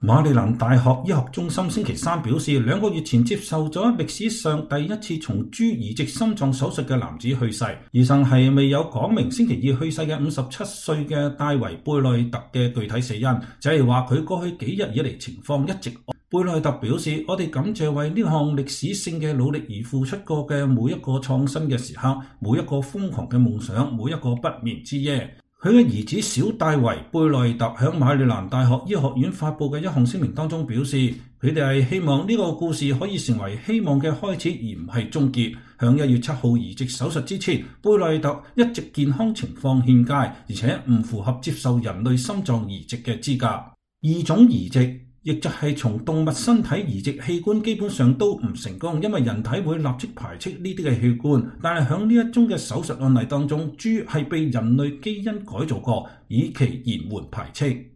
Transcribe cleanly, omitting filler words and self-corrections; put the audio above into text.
馬里蘭大學醫學中心星期三表示，2個月前接受咗歷史上第一次從豬移植心臟手術嘅男子去世。醫生係未有講明星期二去世嘅57歲嘅戴維貝內特嘅具體死因，就係話佢過去幾日以嚟情況一直惡。貝內特表示：我哋感謝為呢項歷史性嘅努力而付出過嘅每一個創新嘅時刻，每一個瘋狂嘅夢想，每一個不眠之夜。佢嘅兒子小戴維貝內特喺馬里蘭大學醫學院發佈嘅一項聲明當中表示，佢哋係希望呢個故事可以成為希望嘅開始，而唔係終結。響1月7號移植手術之前，貝內特一直健康情況欠佳，而且唔符合接受人類心臟移植嘅資格。異種移植，亦就係從動物身體移植器官，基本上都唔成功，因為人體會立即排斥呢啲嘅器官。但係喺呢一宗嘅手術案例當中，豬係被人類基因改造過，以期延緩排斥。